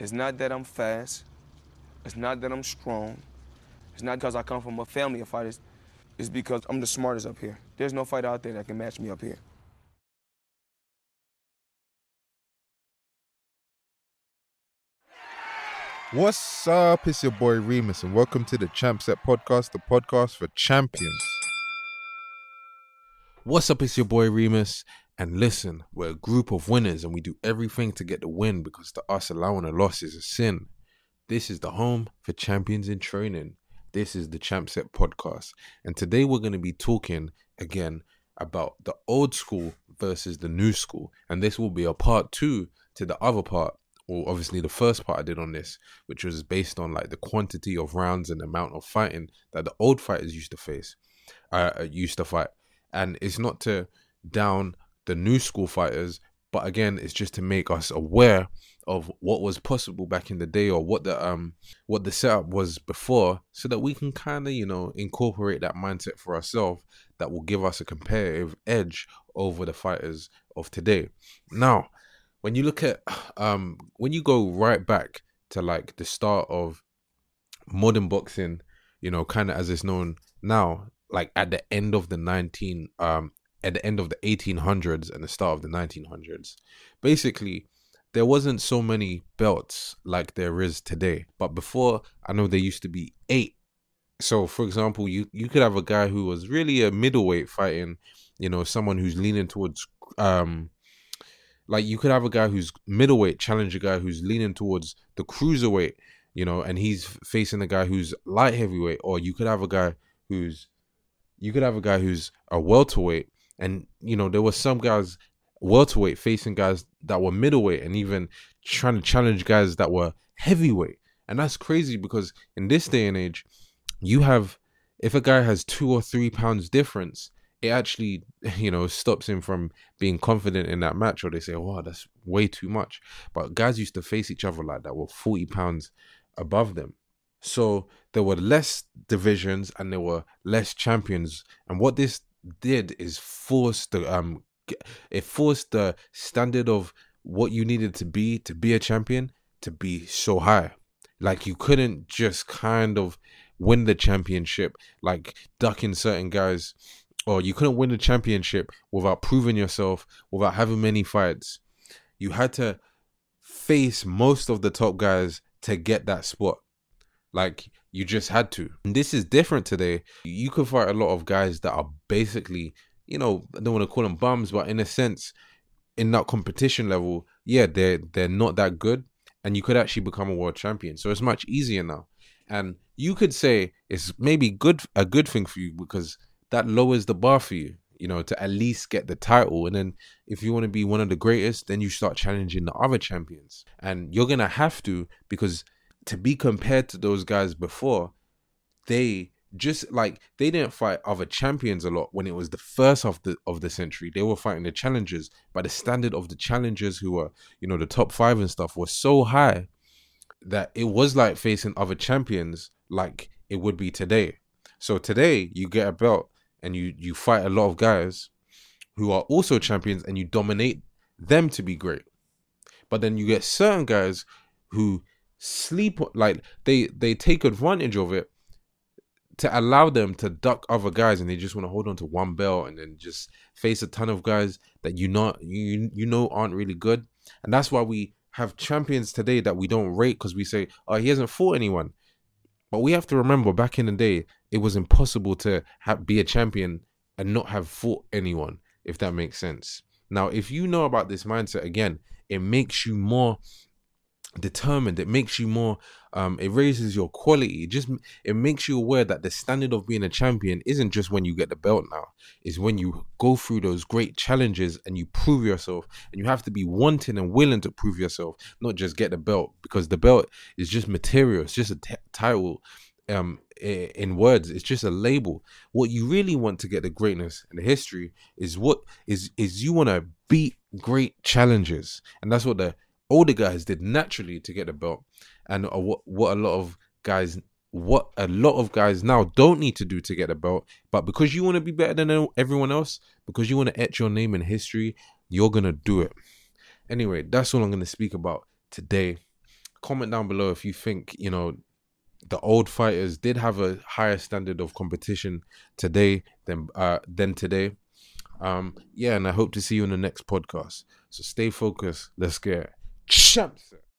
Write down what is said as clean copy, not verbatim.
It's not that I'm fast. It's not that I'm strong. It's not because I come from a family of fighters. It's because I'm the smartest up here. There's no fighter out there that can match me up here. What's up? It's your boy Remus, and welcome to the Champ Set Podcast, the podcast for champions. What's up? It's your boy Remus, and listen, we're a group of winners, and we do everything to get the win because to us, allowing a loss is a sin. This is the home for champions in training. This is the Champ Set Podcast, and today we're going to be talking again about the old school versus the new school, and this will be a part 2 to the other part. Well, obviously the first part I did on this, which was based on like the quantity of rounds and amount of fighting that the old fighters used to fight. And it's not to down the new school fighters, but again, it's just to make us aware of what was possible back in the day, or what the setup was before, so that we can kind of, incorporate that mindset for ourselves that will give us a competitive edge over the fighters of today. Now, when you look at, when you go right back to like the start of modern boxing, kind of as it's known now, like at the end of the 1800s and the start of the 1900s, basically, there wasn't so many belts like there is today. But before, I know there used to be 8. So, for example, you could have a guy who was really a middleweight fighting, someone who's leaning towards, like you could have a guy who's middleweight challenge a guy who's leaning towards the cruiserweight, and he's facing a guy who's light heavyweight. Or you could have a guy who's a welterweight, and there were some guys welterweight facing guys that were middleweight, and even trying to challenge guys that were heavyweight. And that's crazy because in this day and age, if a guy has 2 or 3 pounds difference, it actually, stops him from being confident in that match, or they say, "Wow, that's way too much." But guys used to face each other like that were 40 pounds above them. So there were less divisions and there were less champions. And what this did is force the standard of what you needed to be a champion to be so high. Like you couldn't just kind of win the championship, like ducking certain guys. Or you couldn't win the championship without proving yourself, without having many fights. You had to face most of the top guys to get that spot. Like, you just had to. And this is different today. You could fight a lot of guys that are basically, I don't want to call them bums, but in a sense, in that competition level, yeah, they're not that good. And you could actually become a world champion. So it's much easier now. And you could say it's maybe a good thing for you, because that lowers the bar for you, to at least get the title. And then if you want to be one of the greatest, then you start challenging the other champions. And you're going to have to, because to be compared to those guys before, they didn't fight other champions a lot when it was the first of the century. They were fighting the challengers, but the standard of the challengers who were, the top 5 and stuff was so high that it was like facing other champions like it would be today. So today you get a belt and you fight a lot of guys who are also champions and you dominate them to be great. But then you get certain guys who sleep, like they take advantage of it to allow them to duck other guys, and they just want to hold on to one belt and then just face a ton of guys that aren't really good. And that's why we have champions today that we don't rate, because we say, oh, he hasn't fought anyone. But we have to remember, back in the day, it was impossible to be a champion and not have fought anyone, if that makes sense. Now, if you know about this mindset, again, it makes you more determined. It makes you more, it raises your quality. It makes you aware that the standard of being a champion isn't just when you get the belt now. It's when you go through those great challenges and you prove yourself. And you have to be wanting and willing to prove yourself, not just get the belt, because the belt is just material. It's just a title. In words, it's just a label. What you really want to get the greatness and the history is you want to beat great challenges. And that's what the older guys did naturally to get the belt, and what a lot of guys now don't need to do to get a belt. But because you want to be better than everyone else, because you want to etch your name in history, you're gonna do it. Anyway, that's all I'm gonna speak about today. comment down below if you think, you know, the old fighters did have a higher standard of competition today than today. Yeah, and I hope to see you in the next podcast. So stay focused. Let's get champs.